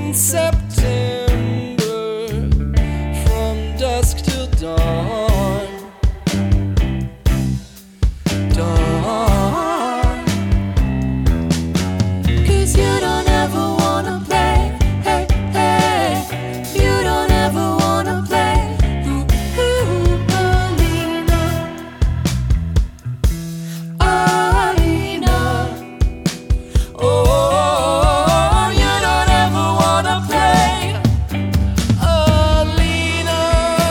in September, from dusk till dawn. Dawn. 'Cause you don't ever wanna play, hey, hey. You don't ever wanna play, Alina. Alina. Oh, you don't ever wanna play, Alina.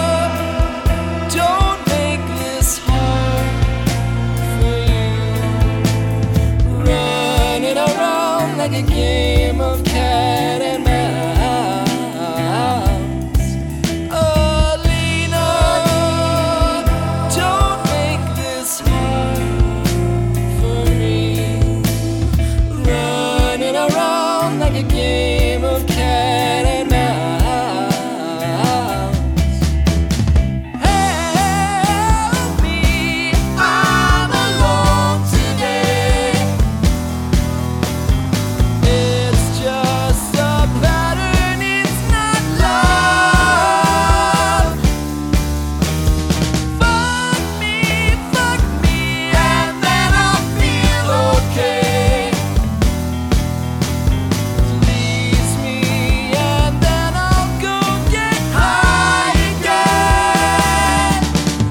Don't make this hard for you. Running around like a game of cat and mouse. Alina, don't make this hard for me. Running around like a game of cat and mouse. Help me, I'm alone today. It's just a pattern, it's not love. Fuck me, and then I'll feel okay. Please me, and then I'll go get high again.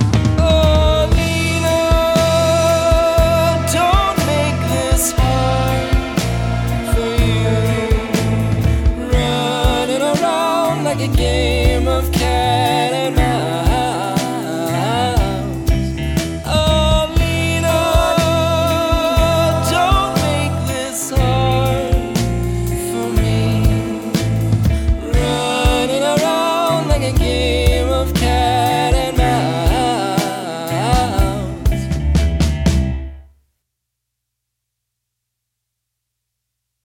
Alina, don't make this hard for you. Running around like a game